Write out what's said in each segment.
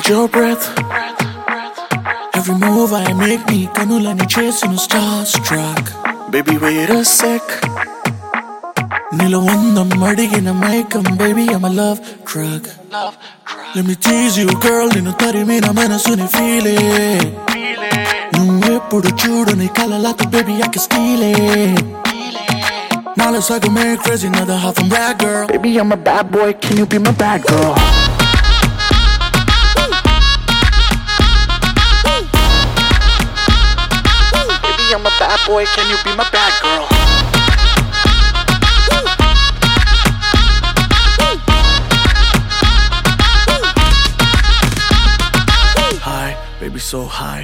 your breath. Every move I make me kanulani chasing starstruck. Baby wait a sec. Nilo ondam adigina maikam, baby I'm a love drug. Let me tease you girl, ninu tarimina manasuni feel it. Nuve pudu chudani kalalatu, baby I can steal it. Now let's go make crazy, another half from bad girl. Baby I'm a bad boy, can you be my bad girl? Baby I'm a bad boy, can you be my bad girl? High, baby so high.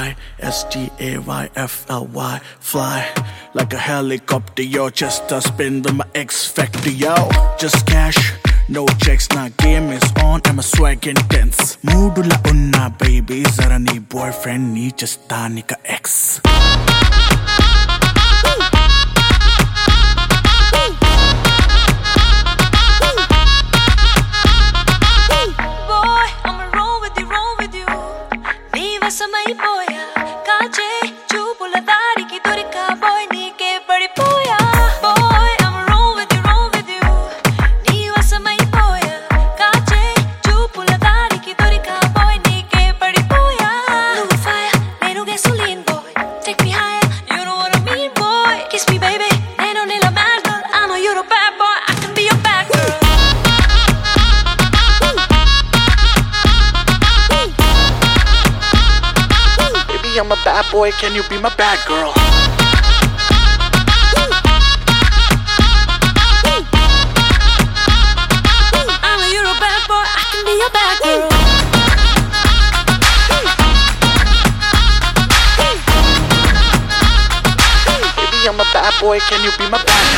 ISTAYFLY, fly like a helicopter, yo. Just a spin with my X factor, yo. Just cash, no checks, now game is on. I'm a swag intense. Moodula unna, baby. Zara nee boyfriend nee just tanika ex. Samay boya, kache, chupula dari ki durika boy ni ke badi boya. Boy, I'ma roll with you. Niwa samay boya, kache, chupula dari ki durika boy ni ke badi boya. Love fire, nenu gasoline boy. Take me higher, you know what I mean boy. Kiss me baby, nenu nila mad girl. I know you're a bad boy, I can be your bad girl. I'm a bad boy, can you be my bad girl? I know you're a bad boy, I can be your bad girl. Baby, I'm a bad boy, can you be my bad girl?